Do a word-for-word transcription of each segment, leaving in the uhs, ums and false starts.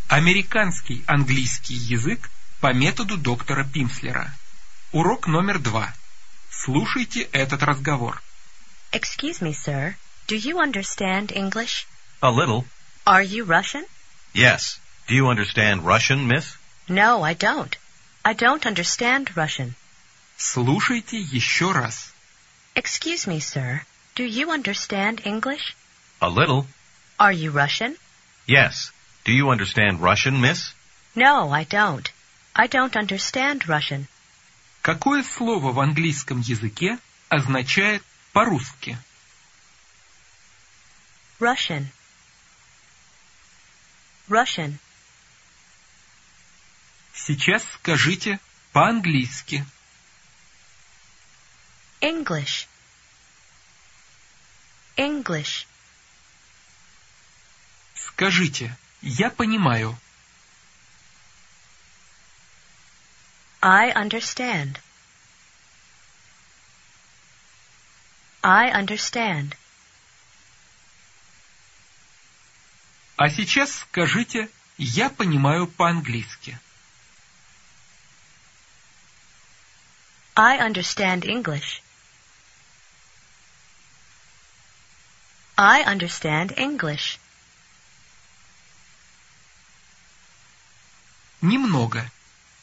Американский английский язык по методу доктора Пимслера. Урок номер два. Слушайте этот разговор. Excuse me, sir. Do you understand English? A little. Are you Russian? Yes. Do you understand Russian, miss? No, I don't. I don't understand Russian. Слушайте еще раз. Excuse me, sir. Do you understand English? A little. Are you Russian? Yes. Do you understand Russian, miss? No, I don't. I don't understand Russian. Какое слово в английском языке означает по-русски? Russian. Russian. Сейчас скажите по-английски. English. English. Скажите, я понимаю. I understand. I understand. А сейчас скажите, я понимаю по-английски. I understand English. I understand English. Немного.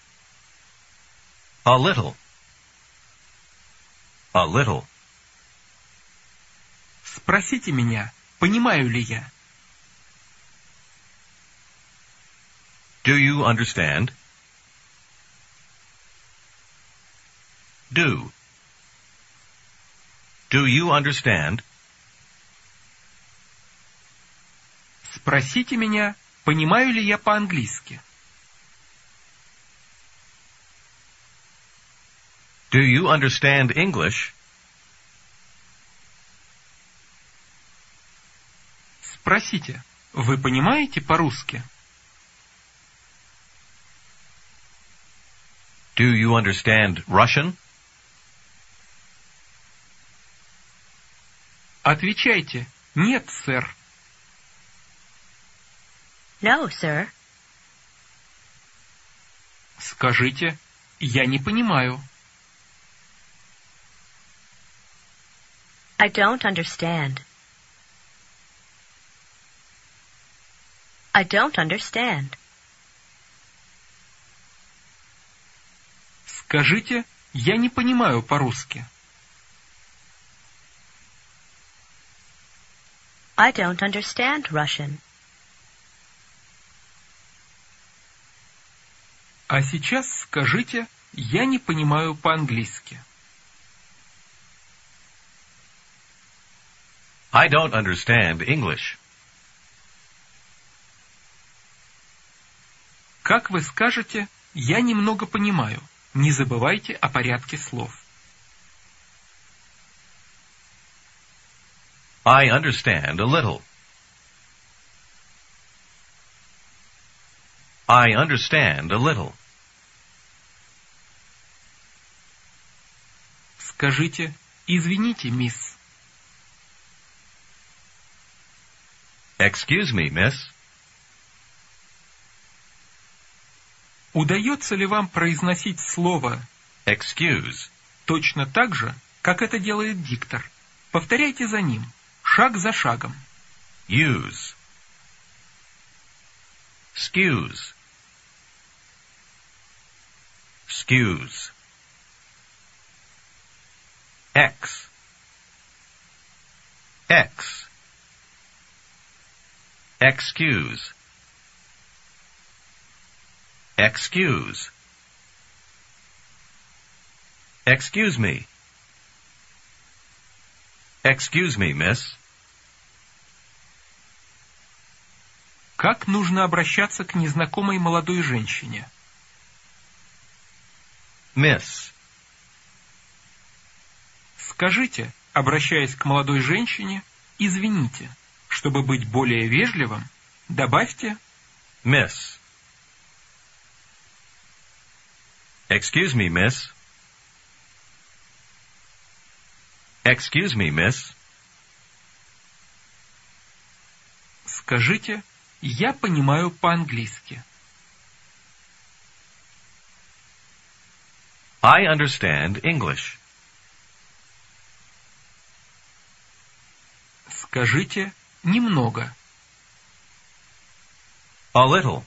A little. A little. Спросите меня, понимаю ли я. Do you understand? Do. Do you understand? Спросите меня, понимаю ли я по-английски. Do you understand English? Спросите, вы понимаете по-русски? Do you understand Russian? Отвечайте, нет, сэр. No, sir. Скажите, я не понимаю. I don't understand. I don't understand. Скажите, я не понимаю по-русски. I don't understand Russian. А сейчас скажите, я не понимаю по-английски. I don't understand English. Как вы скажете, я немного понимаю. Не забывайте о порядке слов. I understand a little. I understand a little. Скажите, извините, мисс. Excuse me, miss. Удается ли вам произносить слово Excuse. точно так же, как это делает диктор? Повторяйте за ним, шаг за шагом. Use. Excuse. Excuse. X. X. Excuse. Excuse. Excuse me. Excuse me, miss. Как нужно обращаться к незнакомой молодой женщине? Miss. Скажите, обращаясь к молодой женщине, извините. Чтобы быть более вежливым, добавьте Miss. Excuse me, miss. Excuse me, miss. Скажите, Я понимаю по-английски. I understand English. Скажите немного. A little.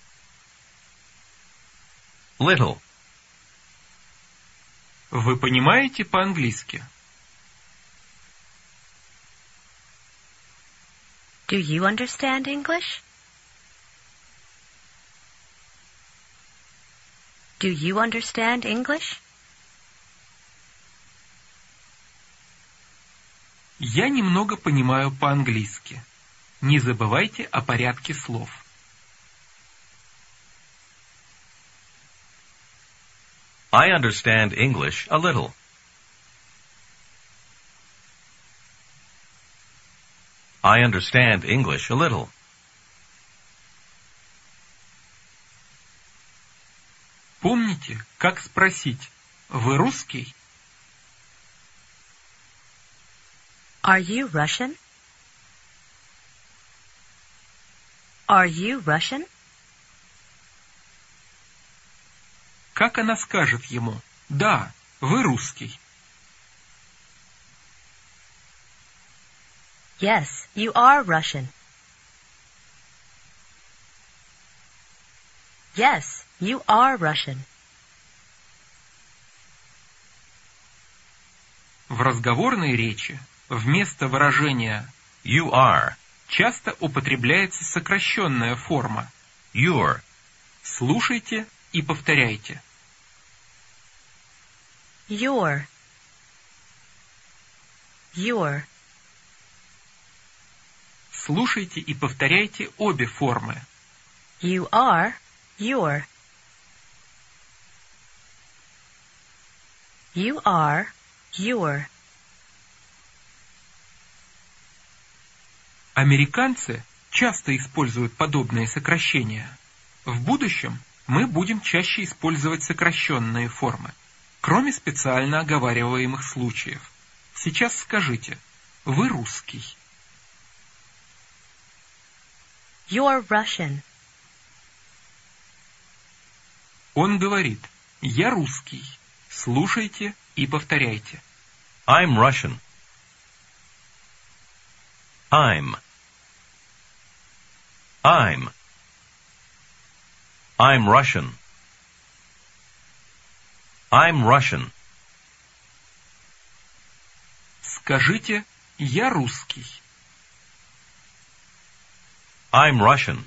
Little. Вы понимаете по-английски? Do you understand English? Do you understand English? Я немного понимаю по-английски. Не забывайте о порядке слов. I understand English a little. I understand English a little. Помните, как спросить: вы русский? Are you Russian? Are you Russian? Как она скажет ему: да, вы русский? Yes, you are Russian. Yes, you are Russian. В разговорной речи вместо выражения You are. часто употребляется сокращенная форма. You're. Слушайте и повторяйте. Your. Your. Слушайте и повторяйте обе формы. You are. Your. You are. Your. Американцы часто используют подобные сокращения. В будущем мы будем чаще использовать сокращенные формы, кроме специально оговариваемых случаев. Сейчас скажите: вы русский. You're Russian. Он говорит: я русский. Слушайте и повторяйте. I'm Russian. I'm. I'm. I'm Russian. I'm Russian. Скажите: я русский. I'm Russian.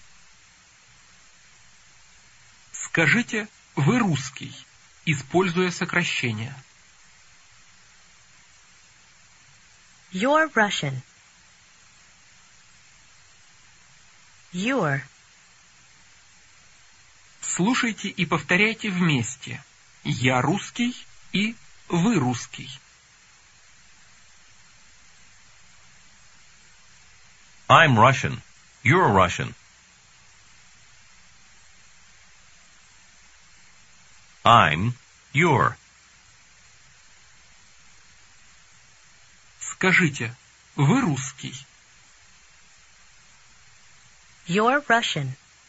Скажите: вы русский, используя сокращение. You're Russian. You're. Слушайте и повторяйте вместе. Я русский и вы русский. I'm Russian. You're Russian. I'm. You're. Скажите: вы русский. You're Russian.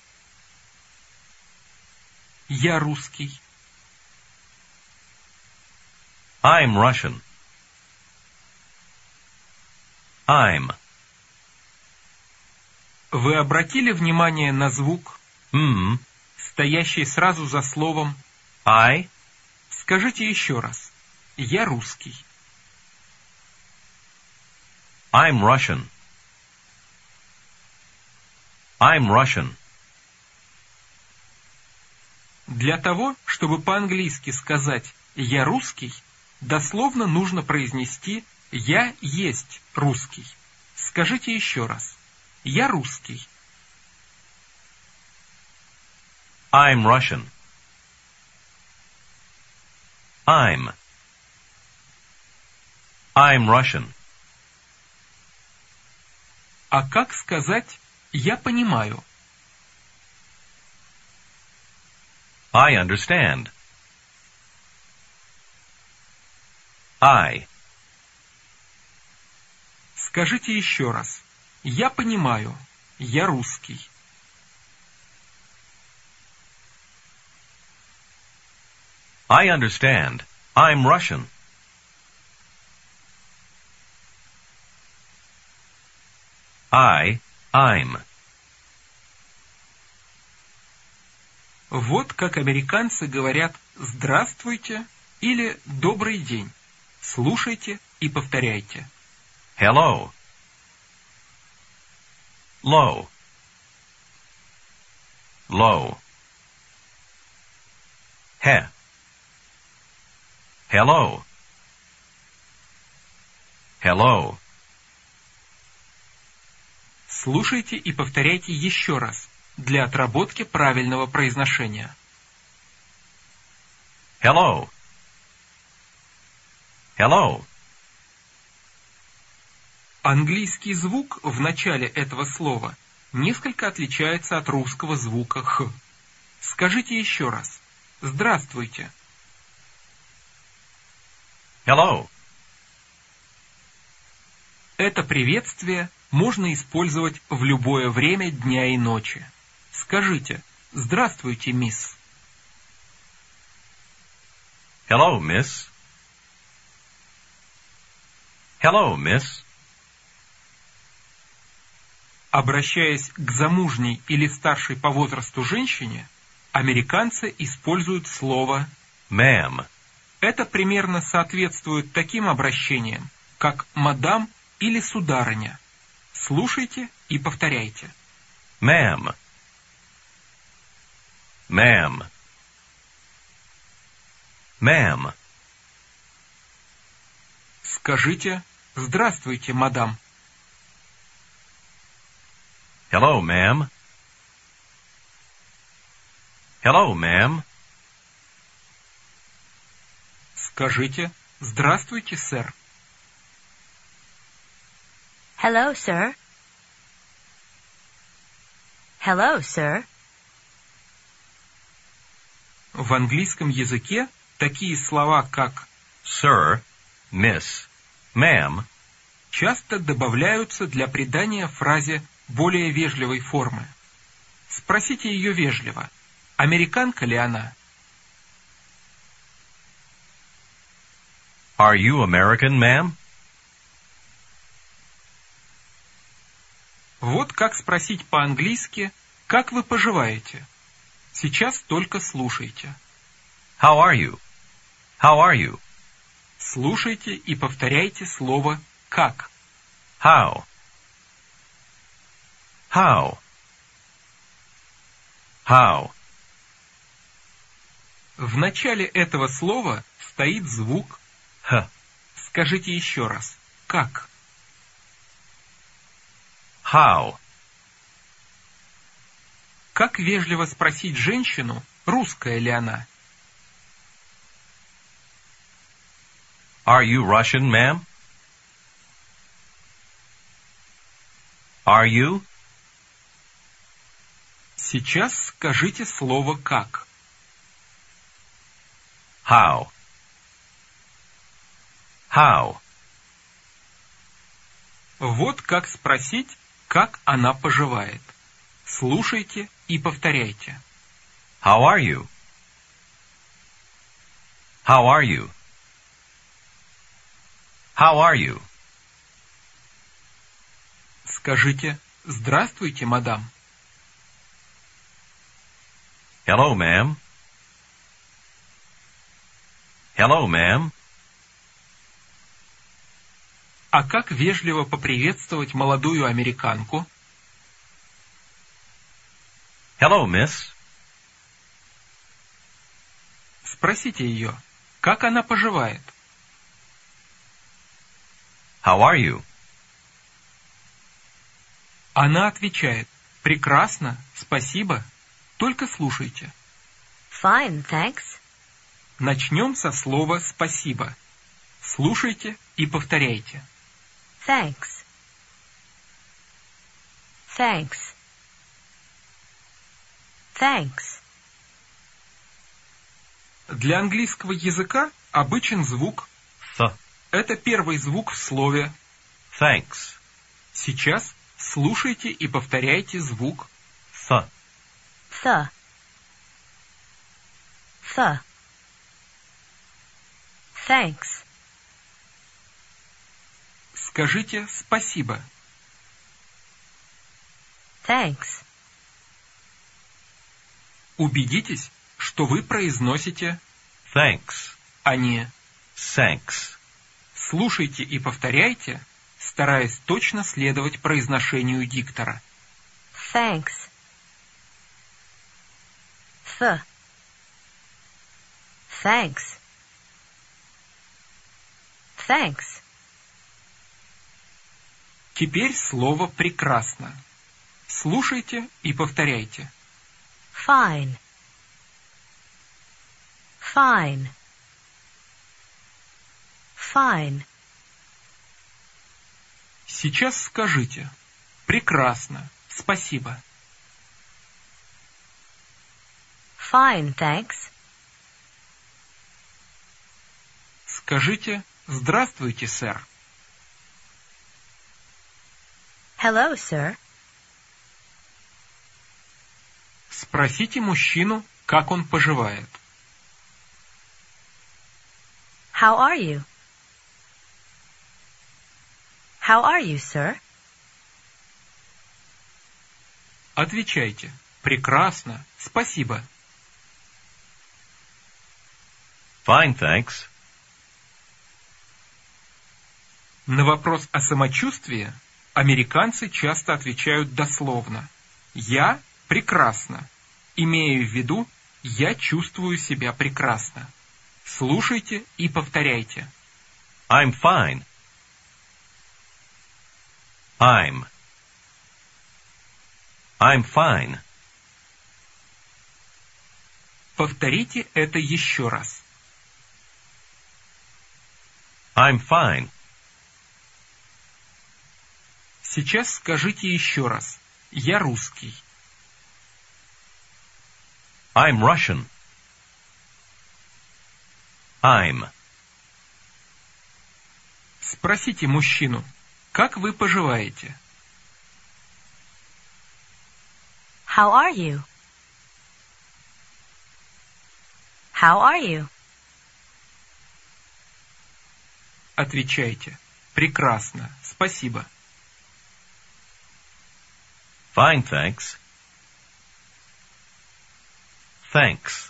Я русский. I'm Russian. I'm. Вы обратили внимание на звук, Mm. стоящий сразу за словом? I. Скажите еще раз. Я русский. I'm Russian. I'm Russian. Для того, чтобы по-английски сказать «я русский», дословно нужно произнести «я есть русский». Скажите еще раз. Я русский. I'm Russian. I'm. I'm Russian. А как сказать «я понимаю»? I understand. I. Скажите еще раз. Я понимаю. Я русский. I understand. I'm Russian. I, I'm. Вот как американцы говорят «здравствуйте» или «добрый день». Слушайте и повторяйте. Hello. Low. Low. He. Hello. Hello. Слушайте и повторяйте еще раз для отработки правильного произношения. Hello. Hello. Английский звук в начале этого слова несколько отличается от русского звука «х». Скажите еще раз. Здравствуйте. Hello. Это приветствие можно использовать в любое время дня и ночи. Скажите «Здравствуйте, мисс». Hello, miss. Hello, miss. Обращаясь к замужней или старшей по возрасту женщине, американцы используют слово Ma'am. Это примерно соответствует таким обращениям, как «мадам» или «сударыня». Слушайте и повторяйте. Ma'am. Ma'am. Ma'am. Скажите «Здравствуйте, мадам». Hello, ma'am. Hello, ma'am. Скажите «Здравствуйте, сэр». Hello, sir. Hello, sir. В английском языке такие слова, как Sir, miss, ma'am, часто добавляются для придания фразе более вежливой формы. Спросите ее вежливо, американка ли она? Are you American, ma'am? Вот как спросить по-английски «Как вы поживаете?» Сейчас только слушайте. How are you? How are you? Слушайте и повторяйте слово «как». How? How? How? В начале этого слова стоит звук Х. Скажите еще раз. Как? How? Как вежливо спросить женщину, русская ли она? Are you Russian, ma'am? Are you? Сейчас скажите слово «как». How? How? Вот как спросить, как она поживает. Слушайте и повторяйте. How are you? How are you? How are you? Скажите «Здравствуйте, мадам». Hello, ma'am. Hello, ma'am. А как вежливо поприветствовать молодую американку? Hello, miss. Спросите ее, как она поживает? How are you? Она отвечает, прекрасно, спасибо, только слушайте. Fine, thanks. Начнем со слова «спасибо». Слушайте и повторяйте. Thanks. Thanks. Thanks. Для английского языка обычен звук Th. Это первый звук в слове. Thanks. Сейчас слушайте и повторяйте звук. Th. Th. Th. Thanks. Скажите спасибо. Thanks. Убедитесь, что вы произносите, Thanks. а не Thanks. слушайте и повторяйте, стараясь точно следовать произношению диктора. Thanks. Th. Thanks. Thanks. Теперь слово «прекрасно». Слушайте и повторяйте. Fine. Fine. Fine. Сейчас скажите «прекрасно, спасибо». Fine, thanks. Скажите «здравствуйте, сэр». Hello, sir. Спросите мужчину, как он поживает. How are you? How are you, sir? Отвечайте «прекрасно, спасибо». Fine, thanks. На вопрос о самочувствии американцы часто отвечают дословно «я прекрасно», имея в виду «я чувствую себя прекрасно». Слушайте и повторяйте. I'm fine. I'm. I'm fine. Повторите это еще раз. I'm fine. Сейчас скажите еще раз. Я русский. I'm Russian. I'm. Спросите мужчину, как вы поживаете? How are you? How are you? Отвечайте. Прекрасно, спасибо. Fine, thanks. Thanks.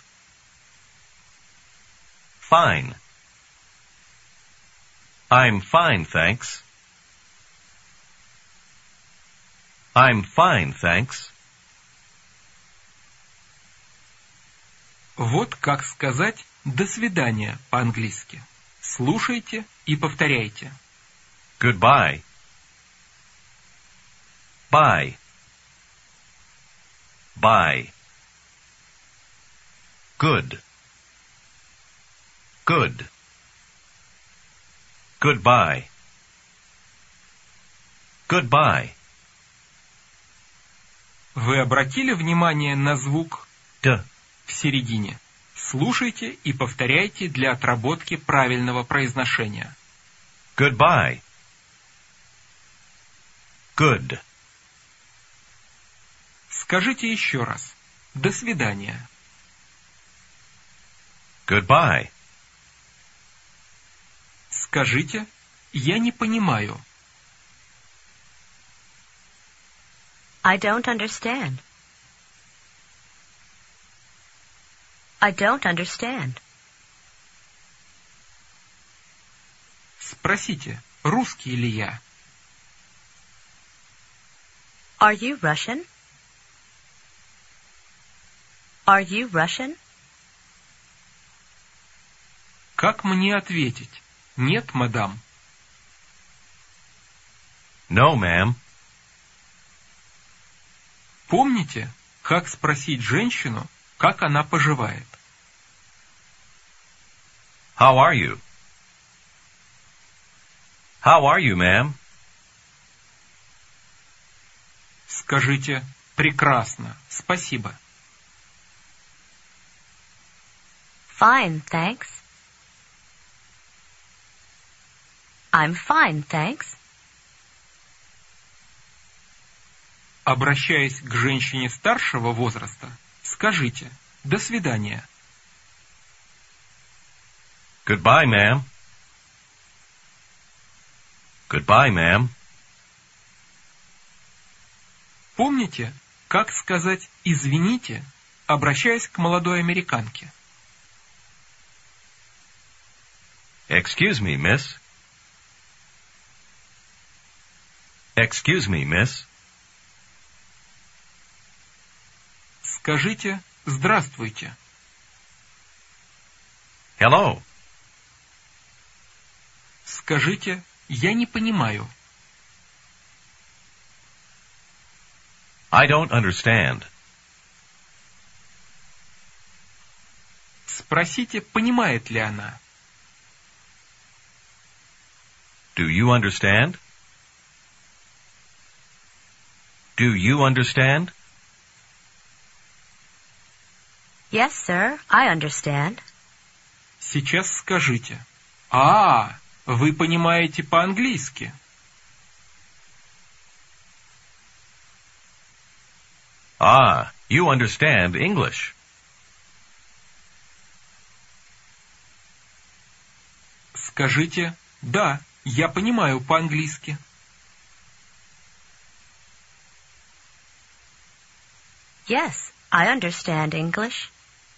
Fine. I'm fine, thanks. I'm fine, thanks. Вот как сказать «до свидания» по-английски. Слушайте и повторяйте. Goodbye. Bye. Bye. Good. Good. Goodbye. Goodbye. Вы обратили внимание на звук D. в середине? Слушайте и повторяйте для отработки правильного произношения. Goodbye. Good. Скажите еще раз. До свидания. Goodbye. Скажите «я не понимаю». I don't understand. I don't understand. Спросите, русский ли я? Are you Russian? Are you Russian? Как мне ответить? Нет, мадам. No, ma'am. Помните, как спросить женщину, как она поживает? How are you? How are you, ma'am? Скажите «прекрасно, спасибо». Fine, thanks. I'm fine, thanks. Обращаясь к женщине старшего возраста, скажите «до свидания». Goodbye, ma'am. Goodbye, ma'am. Помните, как сказать «извините», обращаясь к молодой американке? Excuse me, miss. Excuse me, miss. Скажите «здравствуйте». Hello. Скажите «я не понимаю». I don't understand. Спросите, понимает ли она. Do you understand? Do you understand? Yes, sir, I understand. Сейчас скажите. А, вы понимаете по-английски. Ah, you understand English. Скажите, да, я понимаю по-английски. Yes, I understand English.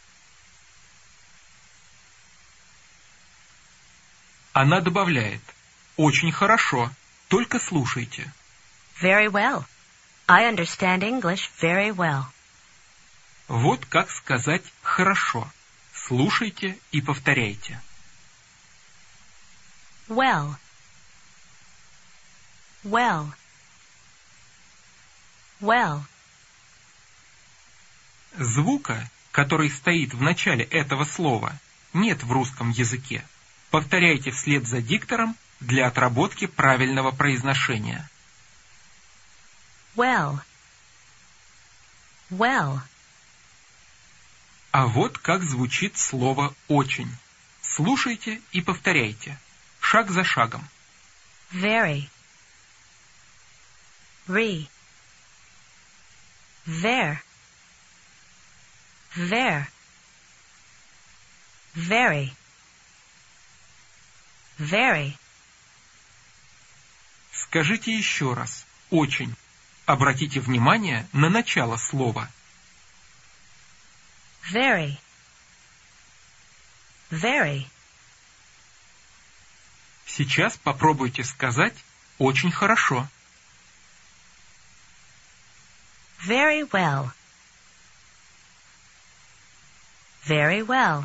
Она добавляет. Очень хорошо, только слушайте. Very well. I understand English very well. Вот как сказать «хорошо». Слушайте и повторяйте. Well. Well. Well. Звука, который стоит в начале этого слова, нет в русском языке. Повторяйте вслед за диктором для отработки правильного произношения. Well. Well. А вот как звучит слово «очень». Слушайте и повторяйте. Шаг за шагом. Very. Re. There. There. Very. Very. Скажите еще раз. Очень. Обратите внимание на начало слова. Very. Very. Сейчас попробуйте сказать «очень хорошо». Very well. Very well.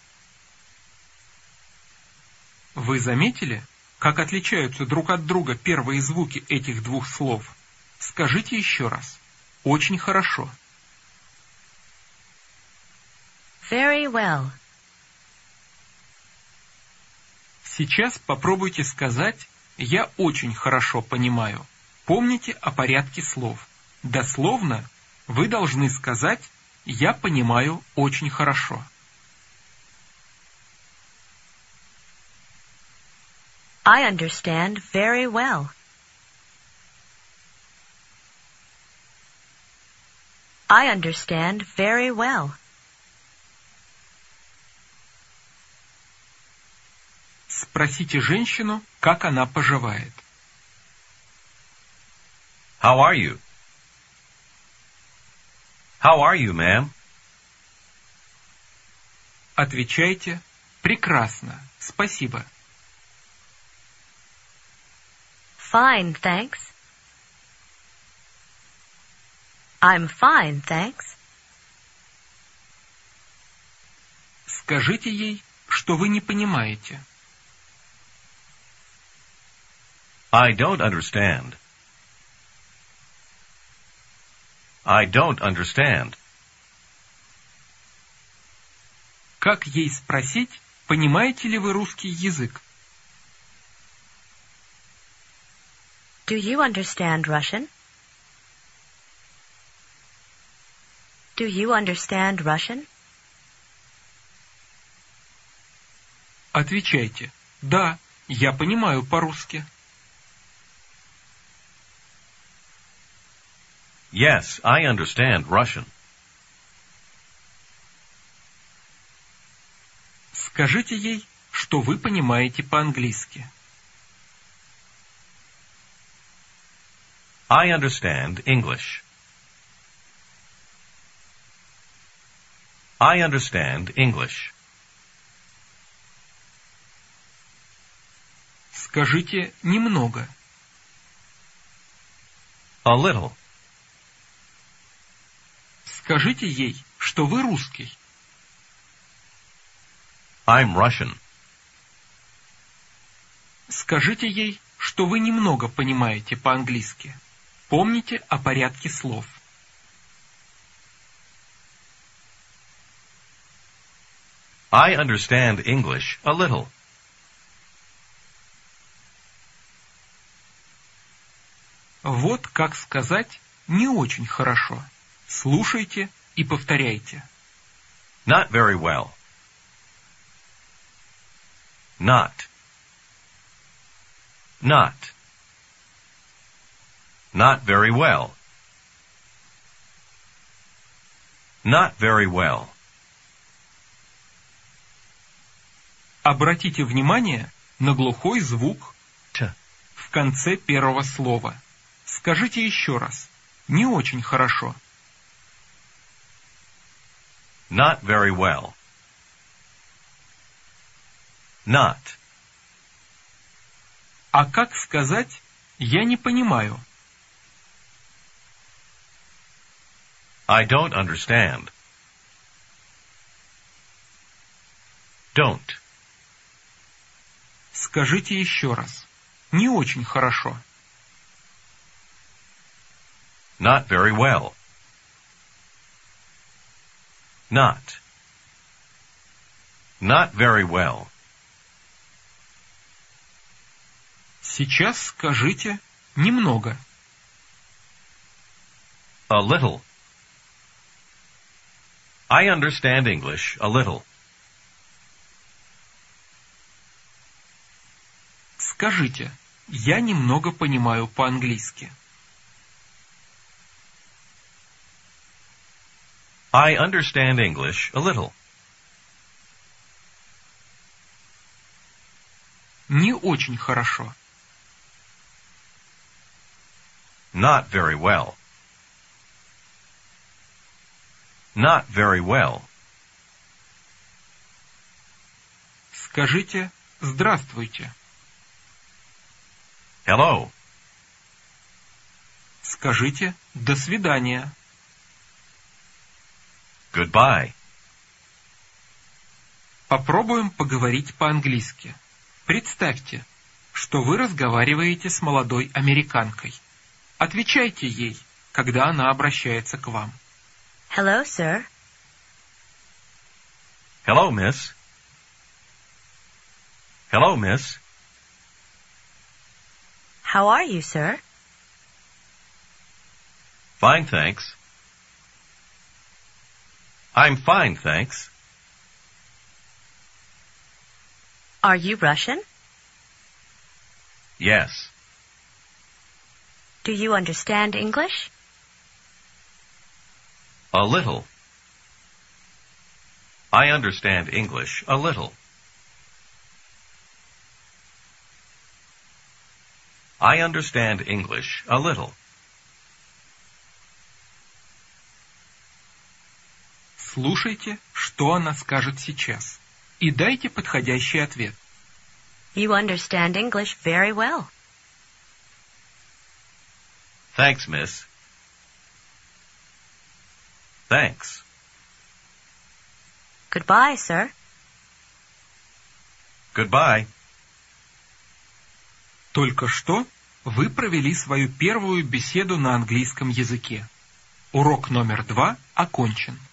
Вы заметили, как отличаются друг от друга первые звуки этих двух слов? Скажите еще раз. Очень хорошо. Very well. Сейчас попробуйте сказать «я очень хорошо понимаю». Помните о порядке слов. Дословно вы должны сказать «я понимаю очень хорошо». I understand very well. I understand very well. Спросите женщину, как она поживает. How are you? How are you, ma'am? Отвечайте «прекрасно, спасибо». Fine, thanks. I'm fine, thanks. Скажите ей, что вы не понимаете. I don't understand. I don't understand. Как ей спросить, понимаете ли вы русский язык? Do you understand Russian? Do you understand Russian? Отвечайте. Да, я понимаю по-русски. Yes, I understand Russian. Скажите ей, что вы понимаете по-английски. I understand English. I understand English. Скажите «немного». A little. Скажите ей, что вы русский. I'm Russian. Скажите ей, что вы немного понимаете по-английски. Помните о порядке слов. I understand English a little. Вот как сказать «не очень хорошо». Слушайте и повторяйте. Not very well. Not. Not. Not very well. Not very well. Обратите внимание на глухой звук Т. в конце первого слова. Скажите еще раз. Не очень хорошо. Not very well. Not. А как сказать «я не понимаю»? I don't understand. Don't. Скажите еще раз. Не очень хорошо. Not very well. Not. Not very well. Сейчас скажите «немного». A little. I understand English a little. Скажите «я немного понимаю по-английски». I understand English a little. Не очень хорошо. Not very well. Not very well. Скажите «здравствуйте». Hello. Скажите «до свидания». Goodbye. Попробуем поговорить по-английски. Представьте, что вы разговариваете с молодой американкой. Отвечайте ей, когда она обращается к вам. Hello, sir. Hello, miss. Hello, miss. How are you, sir? Fine, thanks. I'm fine, thanks. Are you Russian? Yes. Do you understand English? A little. I understand English a little. I understand English a little. Слушайте, что она скажет сейчас, и дайте подходящий ответ. You understand English very well. Thanks, miss. Thanks. Goodbye, sir. Goodbye. Только что вы провели свою первую беседу на английском языке. Урок номер два окончен.